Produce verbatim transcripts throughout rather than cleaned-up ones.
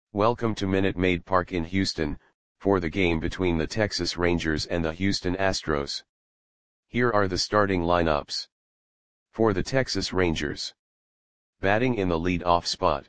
Welcome to Minute Maid Park in Houston, for the game between the Texas Rangers and the Houston Astros. Here are the starting lineups. For the Texas Rangers. Batting in the lead-off spot.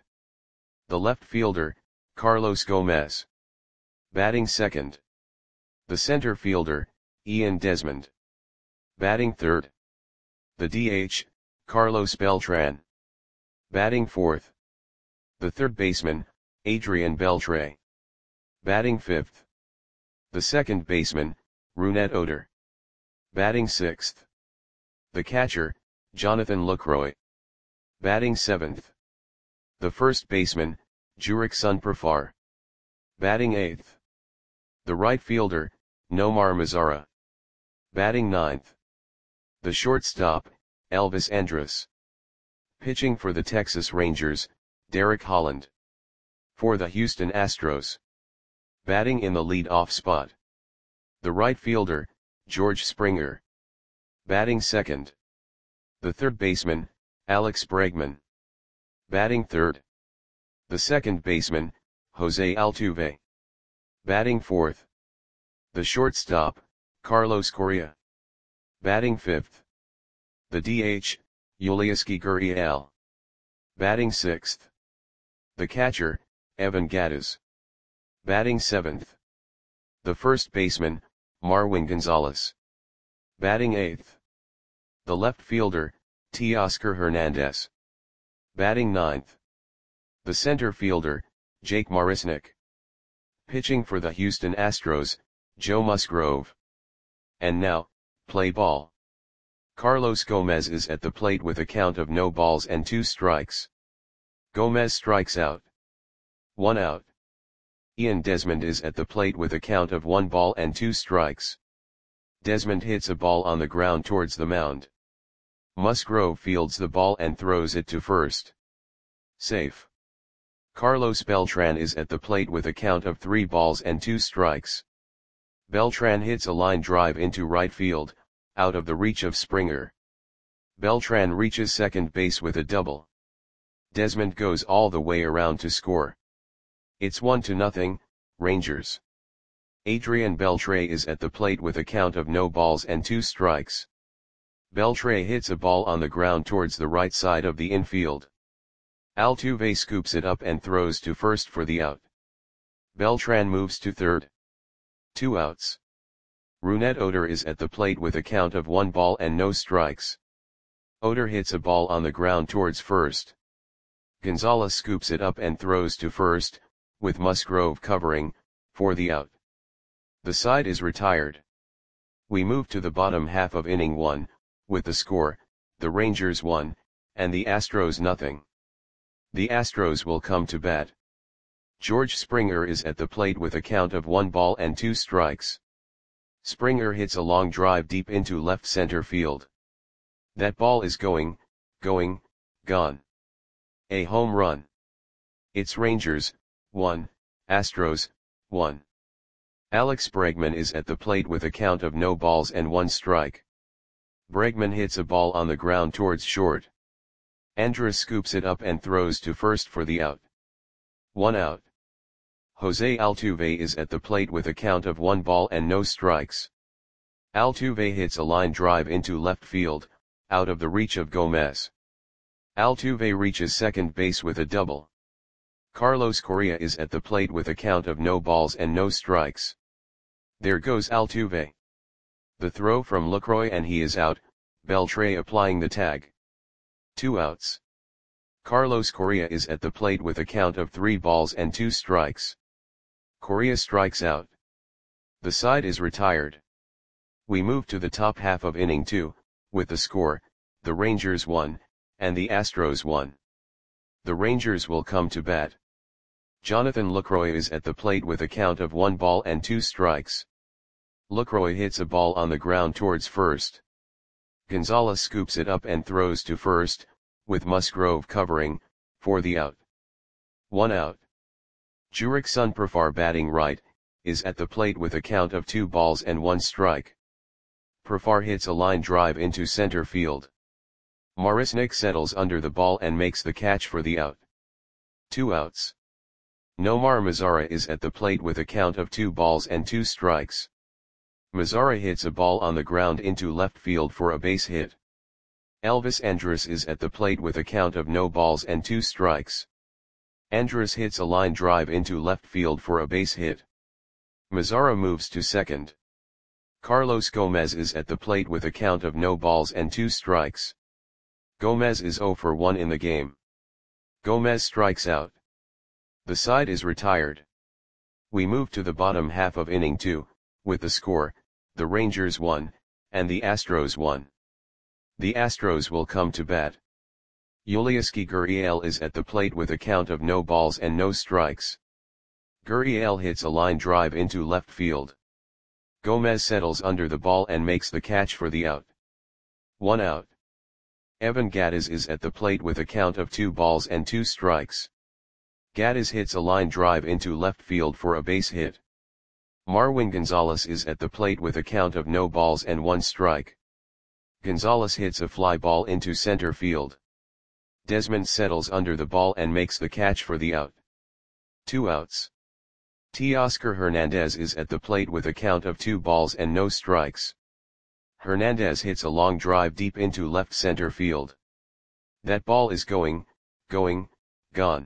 The left fielder, Carlos Gomez. Batting second. The center fielder, Ian Desmond. Batting third. The D H, Carlos Beltran. Batting fourth. The third baseman, Adrian Beltre. Batting fifth. The second baseman, Rougned Odor. Batting sixth. The catcher, Jonathan Lucroy. Batting seventh. The first baseman, Jurickson Profar. Batting eighth. The right fielder, Nomar Mazara. Batting ninth. The shortstop, Elvis Andrus. Pitching for the Texas Rangers, Derek Holland. For the Houston Astros. Batting in the lead-off spot. The right fielder, George Springer. Batting second. The third baseman, Alex Bregman. Batting third. The second baseman, Jose Altuve. Batting fourth. The shortstop, Carlos Correa. Batting fifth. The D H, Yulieski Gurriel. Batting sixth. The catcher, Evan Gattis. Batting seventh. The first baseman, Marwin Gonzalez. Batting eighth. The left fielder, Teoscar Hernandez. Batting ninth. The center fielder, Jake Marisnick. Pitching for the Houston Astros, Joe Musgrove. And now, play ball. Carlos Gomez is at the plate with a count of no balls and two strikes. Gomez strikes out. One out. Ian Desmond is at the plate with a count of one ball and two strikes. Desmond hits a ball on the ground towards the mound. Musgrove fields the ball and throws it to first. Safe. Carlos Beltran is at the plate with a count of three balls and two strikes. Beltran hits a line drive into right field, out of the reach of Springer. Beltran reaches second base with a double. Desmond goes all the way around to score. It's one to nothing, Rangers. Adrian Beltre is at the plate with a count of no balls and two strikes. Beltre hits a ball on the ground towards the right side of the infield. Altuve scoops it up and throws to first for the out. Beltran moves to third. Two outs. Rougned Odor is at the plate with a count of one ball and no strikes. Odor hits a ball on the ground towards first. Gonzalez scoops it up and throws to first, with Musgrove covering, for the out. The side is retired. We move to the bottom half of inning one, with the score, the Rangers one, and the Astros nothing. The Astros will come to bat. George Springer is at the plate with a count of one ball and two strikes. Springer hits a long drive deep into left center field. That ball is going, going, gone. A home run. It's Rangers, one, Astros, one. Alex Bregman is at the plate with a count of no balls and one strike. Bregman hits a ball on the ground towards short. Andrus scoops it up and throws to first for the out. One out. Jose Altuve is at the plate with a count of one ball and no strikes. Altuve hits a line drive into left field, out of the reach of Gomez. Altuve reaches second base with a double. Carlos Correa is at the plate with a count of no balls and no strikes. There goes Altuve. The throw from Lucroy and he is out, Beltre applying the tag. Two outs. Carlos Correa is at the plate with a count of three balls and two strikes. Correa strikes out. The side is retired. We move to the top half of inning two, with the score, the Rangers one, and the Astros one. The Rangers will come to bat. Jonathan Lucroy is at the plate with a count of one ball and two strikes. Lucroy hits a ball on the ground towards first. Gonzalez scoops it up and throws to first, with Musgrove covering, for the out. One out. Jurickson Profar batting right, is at the plate with a count of two balls and one strike. Profar hits a line drive into center field. Marisnick settles under the ball and makes the catch for the out. Two outs. Nomar Mazara is at the plate with a count of two balls and two strikes. Mazara hits a ball on the ground into left field for a base hit. Elvis Andrus is at the plate with a count of no balls and two strikes. Andrus hits a line drive into left field for a base hit. Mazara moves to second. Carlos Gomez is at the plate with a count of no balls and two strikes. Gomez is zero for one in the game. Gomez strikes out. The side is retired. We move to the bottom half of inning two, with the score, the Rangers won, and the Astros won. The Astros will come to bat. Yulieski Gurriel is at the plate with a count of no balls and no strikes. Gurriel hits a line drive into left field. Gomez settles under the ball and makes the catch for the out. One out. Evan Gattis is at the plate with a count of two balls and two strikes. Gattis hits a line drive into left field for a base hit. Marwin Gonzalez is at the plate with a count of no balls and one strike. Gonzalez hits a fly ball into center field. Desmond settles under the ball and makes the catch for the out. Two outs. Teoscar Hernandez is at the plate with a count of two balls and no strikes. Hernandez hits a long drive deep into left center field. That ball is going, going, gone.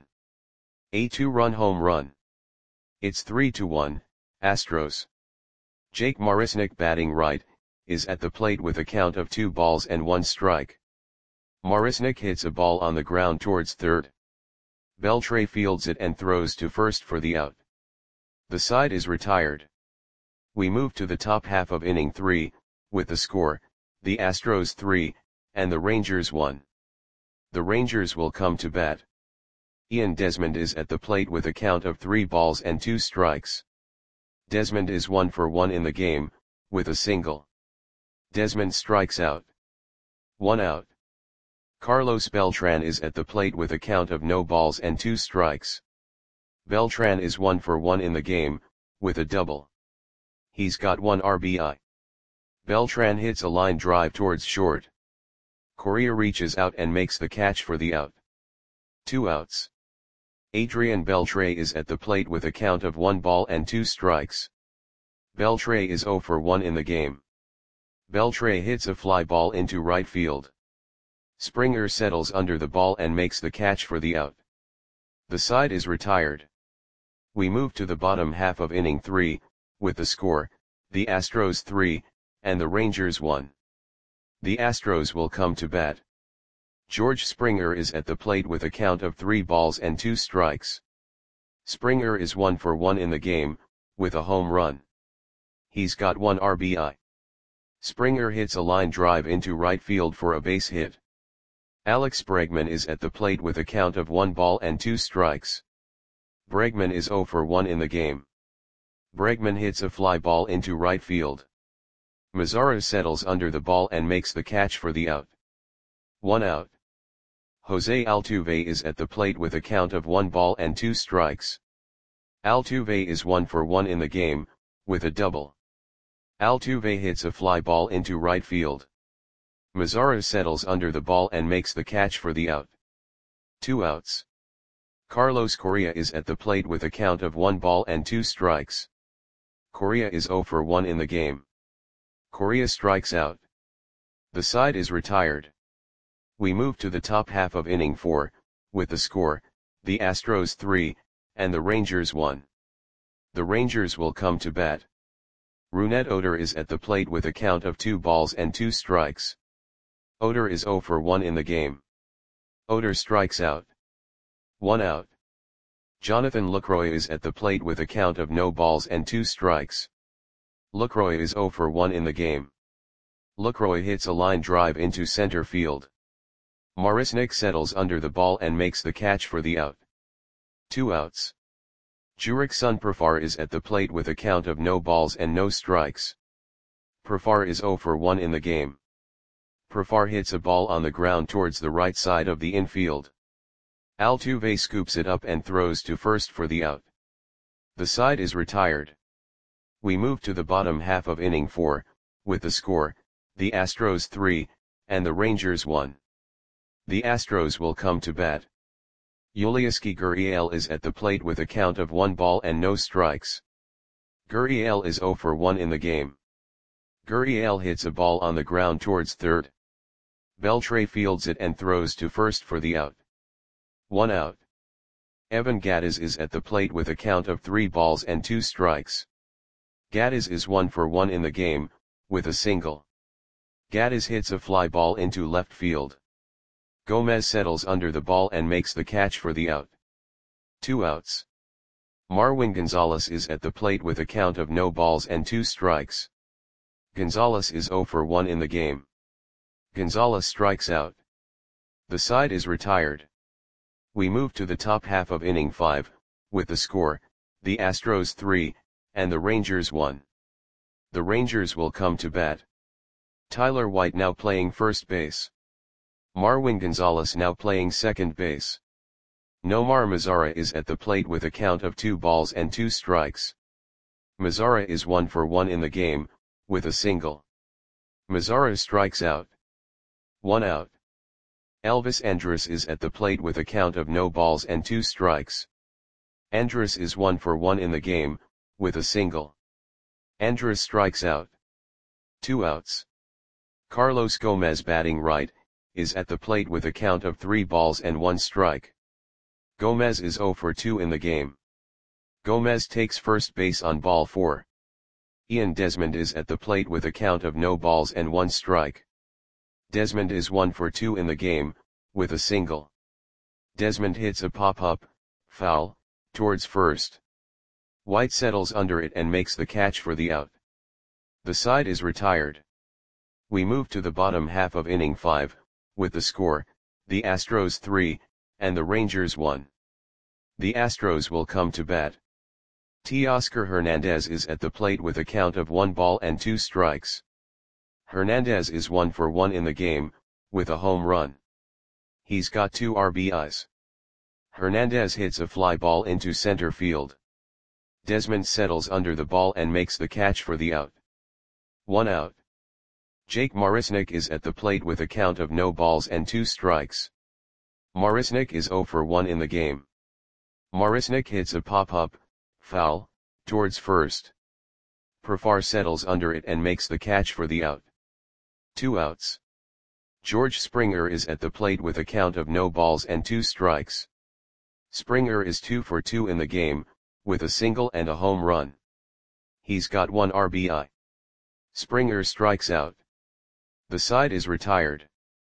A two-run home run. It's three to one, Astros. Jake Marisnick, batting right, is at the plate with a count of two balls and one strike. Marisnick hits a ball on the ground towards third. Beltre fields it and throws to first for the out. The side is retired. We move to the top half of inning three, with the score, the Astros three, and the Rangers one. The Rangers will come to bat. Ian Desmond is at the plate with a count of three balls and two strikes. Desmond is one for one in the game, with a single. Desmond strikes out. One out. Carlos Beltran is at the plate with a count of no balls and two strikes. Beltran is one for one in the game, with a double. He's got one R B I. Beltran hits a line drive towards short. Correa reaches out and makes the catch for the out. Two outs. Adrian Beltre is at the plate with a count of one ball and two strikes. Beltre is zero for one in the game. Beltre hits a fly ball into right field. Springer settles under the ball and makes the catch for the out. The side is retired. We move to the bottom half of inning three, with the score, the Astros three, and the Rangers one. The Astros will come to bat. George Springer is at the plate with a count of three balls and two strikes. Springer is one for one in the game, with a home run. He's got one R B I. Springer hits a line drive into right field for a base hit. Alex Bregman is at the plate with a count of one ball and two strikes. Bregman is zero for one in the game. Bregman hits a fly ball into right field. Mazara settles under the ball and makes the catch for the out. One out. Jose Altuve is at the plate with a count of one ball and two strikes. Altuve is one for one in the game, with a double. Altuve hits a fly ball into right field. Mazara settles under the ball and makes the catch for the out. Two outs. Carlos Correa is at the plate with a count of one ball and two strikes. Correa is zero for one in the game. Correa strikes out. The side is retired. We move to the top half of inning four, with the score, the Astros three, and the Rangers one. The Rangers will come to bat. Rougned Odor is at the plate with a count of two balls and two strikes. Odor is zero for one in the game. Odor strikes out. One out. Jonathan Lucroy is at the plate with a count of no balls and two strikes. Lucroy is zero for one in the game. Lucroy hits a line drive into center field. Marisnick settles under the ball and makes the catch for the out. Two outs. Jurickson Profar is at the plate with a count of no balls and no strikes. Profar is zero for one in the game. Profar hits a ball on the ground towards the right side of the infield. Altuve scoops it up and throws to first for the out. The side is retired. We move to the bottom half of inning four, with the score, the Astros three, and the Rangers one. The Astros will come to bat. Yuliaski Gurriel is at the plate with a count of one ball and no strikes. Gurriel is zero for one in the game. Gurriel hits a ball on the ground towards third. Beltre fields it and throws to first for the out. One out. Evan Gattis is at the plate with a count of three balls and two strikes. Gattis is one for one in the game, with a single. Gattis hits a fly ball into left field. Gomez settles under the ball and makes the catch for the out. Two outs. Marwin Gonzalez is at the plate with a count of no balls and two strikes. Gonzalez is zero for one in the game. Gonzalez strikes out. The side is retired. We move to the top half of inning five, with the score, the Astros three, and the Rangers one. The Rangers will come to bat. Tyler White now playing first base. Marwin Gonzalez now playing second base. Nomar Mazara is at the plate with a count of two balls and two strikes. Mazara is one for one in the game, with a single. Mazara strikes out. One out. Elvis Andrus is at the plate with a count of no balls and two strikes. Andrus is one for one in the game, with a single. Andrus strikes out. Two outs. Carlos Gomez batting right, is at the plate with a count of three balls and one strike. Gomez is zero for two in the game. Gomez takes first base on ball four. Ian Desmond is at the plate with a count of no balls and one strike. Desmond is one for two in the game, with a single. Desmond hits a pop-up, foul, towards first. White settles under it and makes the catch for the out. The side is retired. We move to the bottom half of inning five, with the score, the Astros three, and the Rangers one. The Astros will come to bat. Teoscar Hernandez is at the plate with a count of one ball and two strikes. Hernandez is one for one in the game, with a home run. He's got two R B Is. Hernandez hits a fly ball into center field. Desmond settles under the ball and makes the catch for the out. One out. Jake Marisnick is at the plate with a count of no balls and two strikes. Marisnick is zero for one in the game. Marisnick hits a pop-up, foul, towards first. Profar settles under it and makes the catch for the out. Two outs. George Springer is at the plate with a count of no balls and two strikes. Springer is two for two in the game, with a single and a home run. He's got one R B I. Springer strikes out. The side is retired.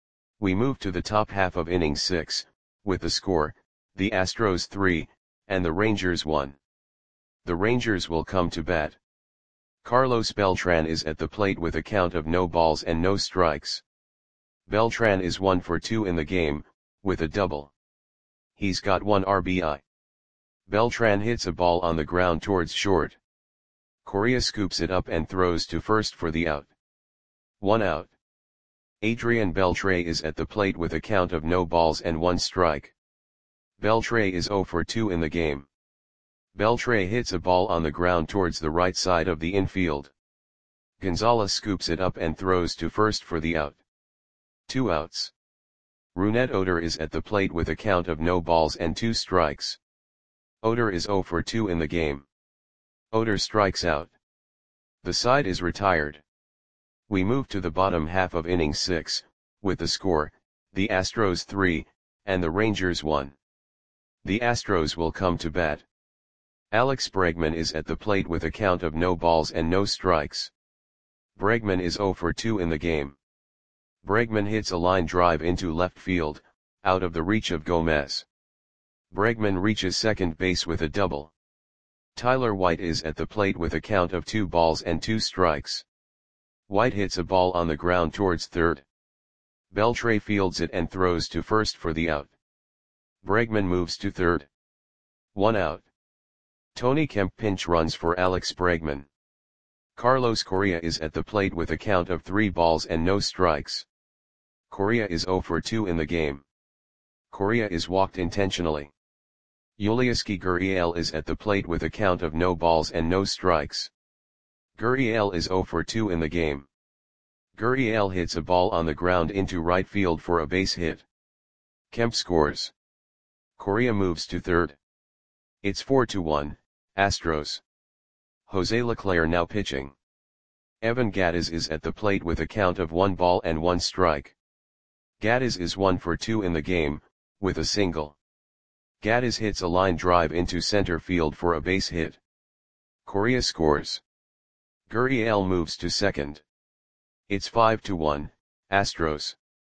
We move to the top half of inning six, with the score, the Astros three, and the Rangers one. The Rangers will come to bat. Carlos Beltran is at the plate with a count of no balls and no strikes. Beltran is one for two in the game, with a double. He's got one R B I. Beltran hits a ball on the ground towards short. Correa scoops it up and throws to first for the out. One out. Adrian Beltre is at the plate with a count of no balls and one strike. Beltre is zero for two in the game. Beltre hits a ball on the ground towards the right side of the infield. Gonzalez scoops it up and throws to first for the out. Two outs. Rougned Odor is at the plate with a count of no balls and two strikes. Odor is zero for two in the game. Odor strikes out. The side is retired. We move to the bottom half of inning six, with the score, the Astros three, and the Rangers one. The Astros will come to bat. Alex Bregman is at the plate with a count of no balls and no strikes. Bregman is zero for two in the game. Bregman hits a line drive into left field, out of the reach of Gomez. Bregman reaches second base with a double. Tyler White is at the plate with a count of two balls and two strikes. White hits a ball on the ground towards third. Beltre fields it and throws to first for the out. Bregman moves to third. One out. Tony Kemp pinch runs for Alex Bregman. Carlos Correa is at the plate with a count of three balls and no strikes. Correa is zero for two in the game. Correa is walked intentionally. Yuliaski Gurriel is at the plate with a count of no balls and no strikes. Gurriel is zero for two in the game. Gurriel hits a ball on the ground into right field for a base hit. Kemp scores. Correa moves to third. It's four to one, Astros. Jose Leclerc now pitching. Evan Gattis is at the plate with a count of one ball and one strike. Gattis is one for two in the game, with a single. Gattis hits a line drive into center field for a base hit. Correa scores. Gurriel moves to second. It's five to one, Astros.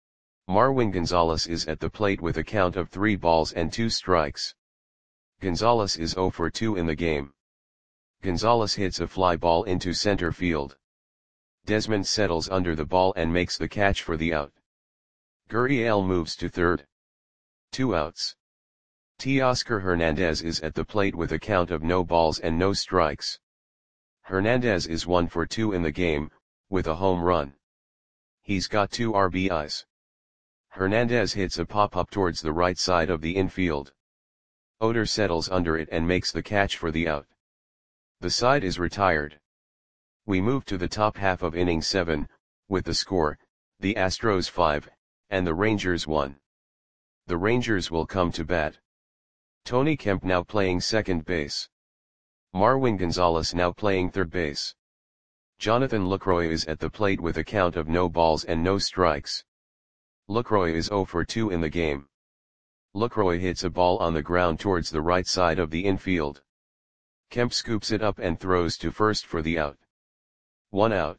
Marwin Gonzalez is at the plate with a count of three balls and two strikes. Gonzalez is zero for two in the game. Gonzalez hits a fly ball into center field. Desmond settles under the ball and makes the catch for the out. Gurriel moves to third. Two outs. Teoscar Hernandez is at the plate with a count of no balls and no strikes. Hernandez is one for two in the game, with a home run. He's got two R B Is. Hernandez hits a pop-up towards the right side of the infield. Oder settles under it and makes the catch for the out. The side is retired. We move to the top half of inning seven, with the score, the Astros five, and the Rangers one. The Rangers will come to bat. Tony Kemp now playing second base. Marwin Gonzalez now playing third base. Jonathan Lucroy is at the plate with a count of no balls and no strikes. Lucroy is zero for two in the game. Lucroy hits a ball on the ground towards the right side of the infield. Kemp scoops it up and throws to first for the out. One out.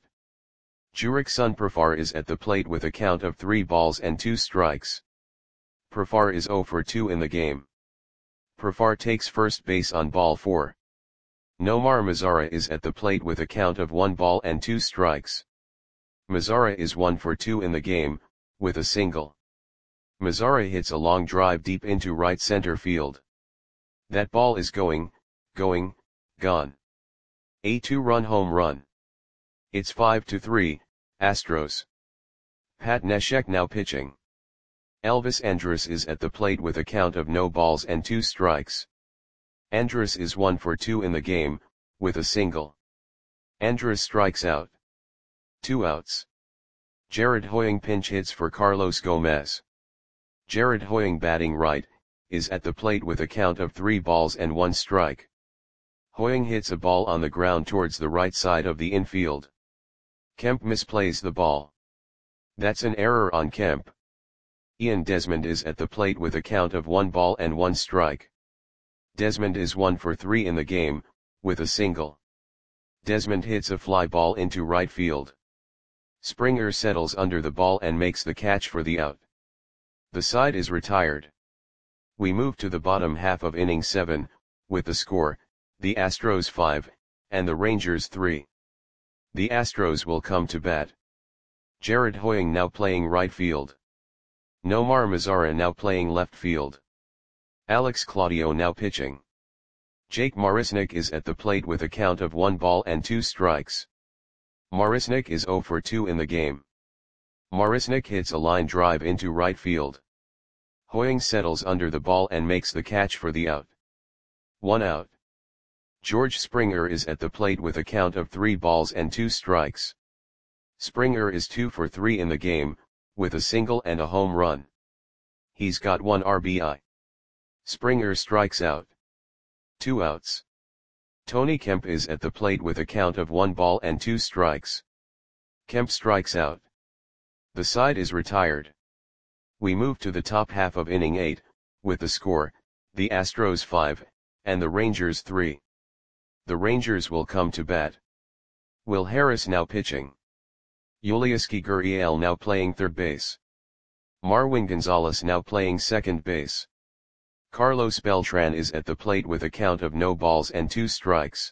Jurickson Profar is at the plate with a count of three balls and two strikes. Profar is zero for two in the game. Profar takes first base on ball four. Nomar Mazara is at the plate with a count of one ball and two strikes. Mazara is one for two in the game, with a single. Mazara hits a long drive deep into right center field. That ball is going, going, gone. A two-run home run. It's five to three, Astros. Pat Neshek now pitching. Elvis Andrus is at the plate with a count of no balls and two strikes. Andrus is one for two in the game, with a single. Andrus strikes out. Two outs. Jared Hoying pinch hits for Carlos Gomez. Jared Hoying batting right, is at the plate with a count of three balls and one strike. Hoying hits a ball on the ground towards the right side of the infield. Kemp misplays the ball. That's an error on Kemp. Ian Desmond is at the plate with a count of one ball and one strike. Desmond is one for three in the game, with a single. Desmond hits a fly ball into right field. Springer settles under the ball and makes the catch for the out. The side is retired. We move to the bottom half of inning seven, with the score, the Astros five, and the Rangers three. The Astros will come to bat. Jared Hoying now playing right field. Nomar Mazara now playing left field. Alex Claudio now pitching. Jake Marisnick is at the plate with a count of one ball and two strikes. Marisnick is zero for two in the game. Marisnick hits a line drive into right field. Hoying settles under the ball and makes the catch for the out. One out. George Springer is at the plate with a count of three balls and two strikes. Springer is two for three in the game, with a single and a home run. He's got one R B I. Springer strikes out. Two outs. Tony Kemp is at the plate with a count of one ball and two strikes. Kemp strikes out. The side is retired. We move to the top half of inning eight, with the score, the Astros five, and the Rangers three. The Rangers will come to bat. Will Harris now pitching. Yulieski Gurriel now playing third base. Marwin Gonzalez now playing second base. Carlos Beltran is at the plate with a count of no balls and two strikes.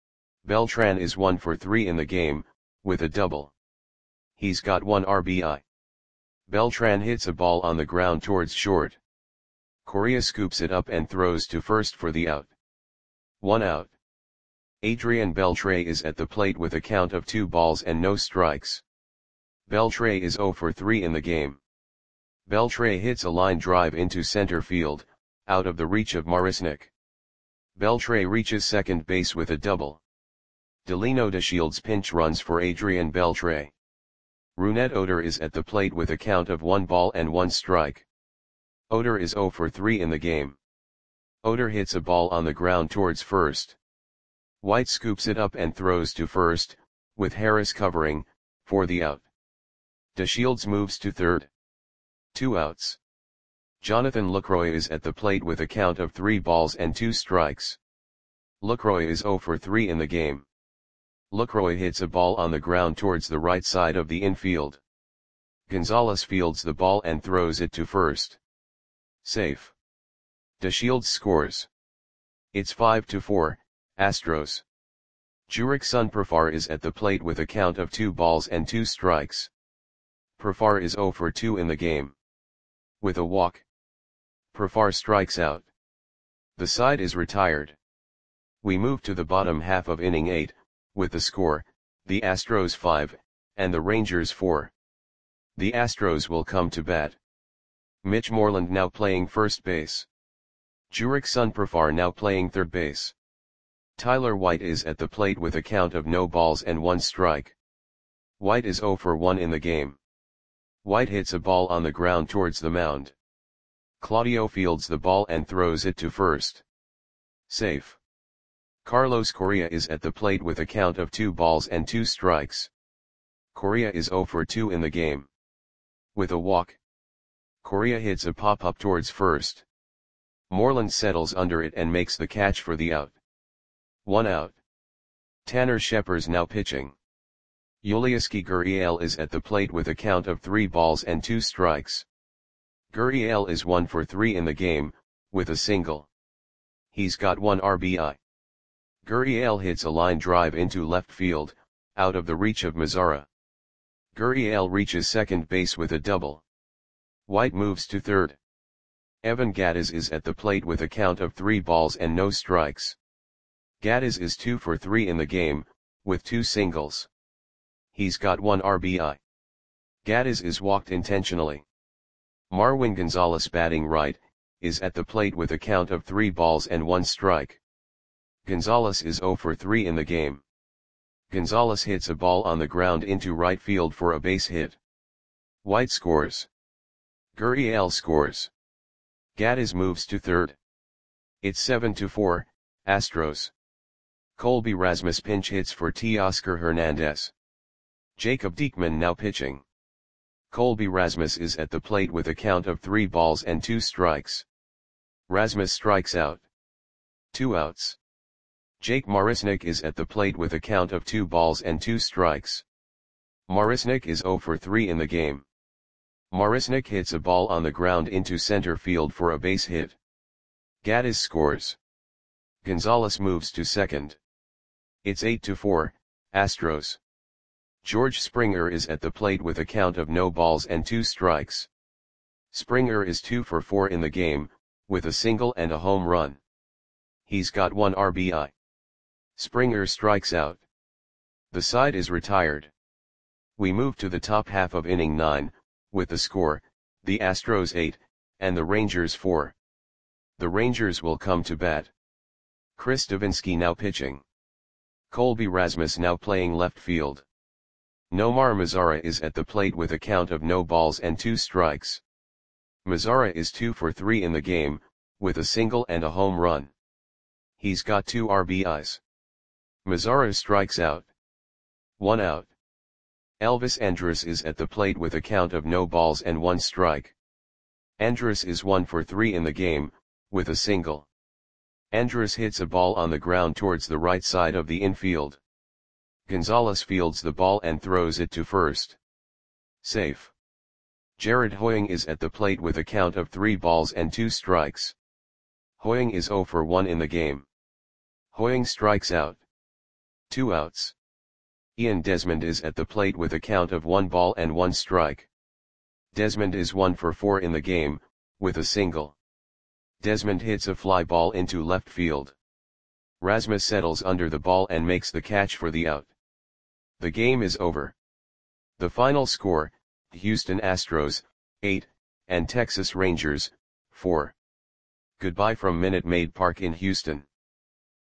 Beltran is one for three in the game, with a double. He's got one R B I. Beltran hits a ball on the ground towards short. Correa scoops it up and throws to first for the out. One out. Adrian Beltre is at the plate with a count of two balls and no strikes. Beltre is zero for three in the game. Beltre hits a line drive into center field, out of the reach of Marisnick. Beltre reaches second base with a double. Delino DeShields pinch runs for Adrian Beltre. Rougned Odor is at the plate with a count of one ball and one strike. Odor is zero for three in the game. Oder hits a ball on the ground towards first. White scoops it up and throws to first, with Harris covering, for the out. DeShields moves to third. Two outs. Jonathan Lucroy is at the plate with a count of three balls and two strikes. Lucroy is zero for three in the game. Lucroy hits a ball on the ground towards the right side of the infield. Gonzalez fields the ball and throws it to first. Safe. DeShields scores. It's five to four, Astros. Jurickson Profar is at the plate with a count of two balls and two strikes. Profar is zero for two in the game. With a walk, Profar strikes out. The side is retired. We move to the bottom half of inning eight, with the score, the Astros five, and the Rangers four. The Astros will come to bat. Mitch Moreland now playing first base. Jurickson Profar now playing third base. Tyler White is at the plate with a count of no balls and one strike. White is zero for one in the game. White hits a ball on the ground towards the mound. Claudio fields the ball and throws it to first. Safe. Carlos Correa is at the plate with a count of two balls and two strikes. Correa is zero for two in the game. With a walk, Correa hits a pop-up towards first. Moreland settles under it and makes the catch for the out. One out. Tanner Scheppers now pitching. Yulieski Gurriel is at the plate with a count of three balls and two strikes. Gurriel is one for three in the game, with a single. He's got one R B I. Gurriel hits a line drive into left field, out of the reach of Mazara. Gurriel reaches second base with a double. White moves to third. Evan Gattis is at the plate with a count of three balls and no strikes. Gattis is two for three in the game, with two singles. He's got one R B I. Gattis is walked intentionally. Marwin Gonzalez batting right, is at the plate with a count of three balls and one strike. Gonzalez is zero for three in the game. Gonzalez hits a ball on the ground into right field for a base hit. White scores. Gurriel scores. Gattis moves to third. It's seven to four, Astros. Colby Rasmus pinch hits for Teoscar Hernandez. Jacob Diekman now pitching. Colby Rasmus is at the plate with a count of three balls and two strikes. Rasmus strikes out. Two outs. Jake Marisnick is at the plate with a count of two balls and two strikes. Marisnick is zero for three in the game. Marisnick hits a ball on the ground into center field for a base hit. Gattis scores. Gonzalez moves to second. It's eight to four, Astros. George Springer is at the plate with a count of no balls and two strikes. Springer is two for four in the game, with a single and a home run. He's got one R B I. Springer strikes out. The side is retired. We move to the top half of inning nine, with the score, the Astros eight, and the Rangers four. The Rangers will come to bat. Chris Davinsky now pitching. Colby Rasmus now playing left field. Nomar Mazara is at the plate with a count of no balls and two strikes. Mazara is two for three in the game, with a single and a home run. He's got two R B Is. Mazara strikes out. One out. Elvis Andrus is at the plate with a count of no balls and one strike. Andrus is one for three in the game, with a single. Andrus hits a ball on the ground towards the right side of the infield. Gonzalez fields the ball and throws it to first. Safe. Jared Hoying is at the plate with a count of three balls and two strikes. Hoying is zero for one in the game. Hoying strikes out. Two outs. Ian Desmond is at the plate with a count of one ball and one strike. Desmond is one for four in the game, with a single. Desmond hits a fly ball into left field. Rasmus settles under the ball and makes the catch for the out. The game is over. The final score, Houston Astros, eight, and Texas Rangers, four. Goodbye from Minute Maid Park in Houston.